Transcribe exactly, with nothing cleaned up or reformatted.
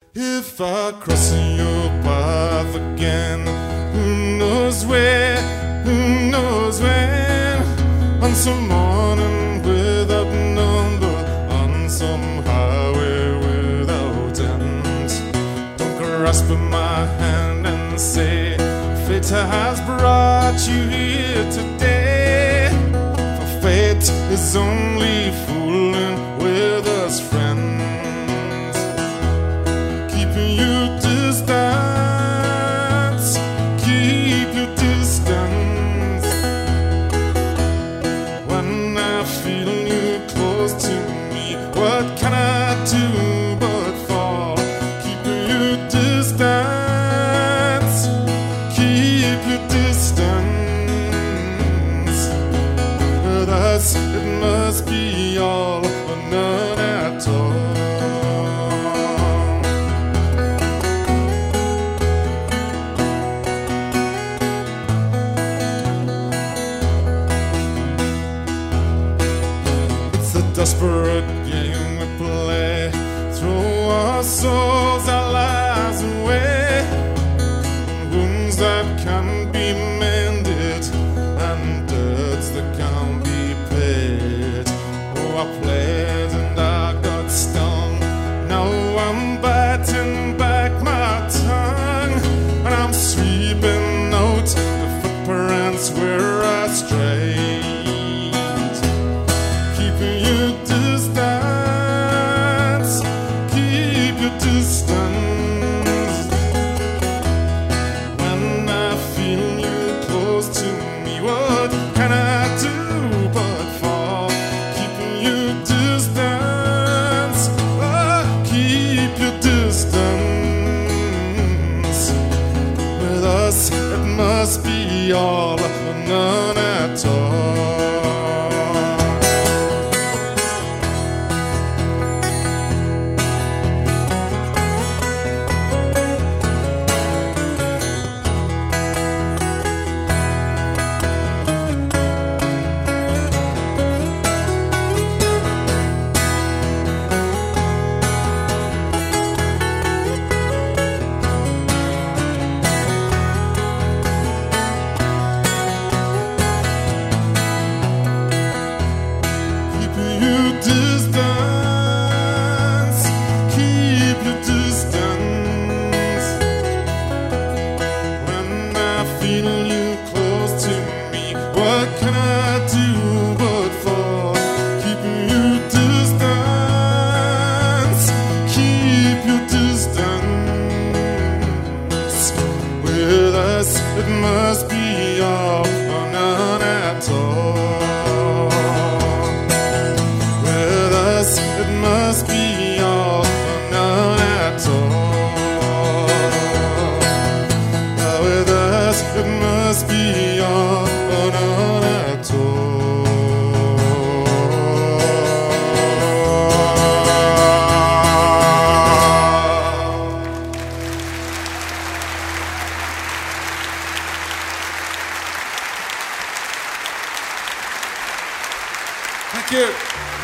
If I cross your path again, who knows where, who knows when, on some morning without number, on some highway without end. Don't grasp my hand and say, fate has brought you here today, for fate is only fooling with us friends. You distance, keep your distance. When I feel you close to me, what can I do but fall? Keep your distance, keep your distance. Thus it must be all or none at all. Desperate game we play, throw our souls, our lives away, wounds that can be mended and debts that can be paid. Oh, I played and I got stung, now I'm biting back my tongue, and I'm sweeping out the footprints where I strayed. It must be all or none at all. What can I do but fall? Keep your distance, keep your distance. With us it must be all or none at all. With us it must be all or none at all. With us it must be all or none at all. Thank you.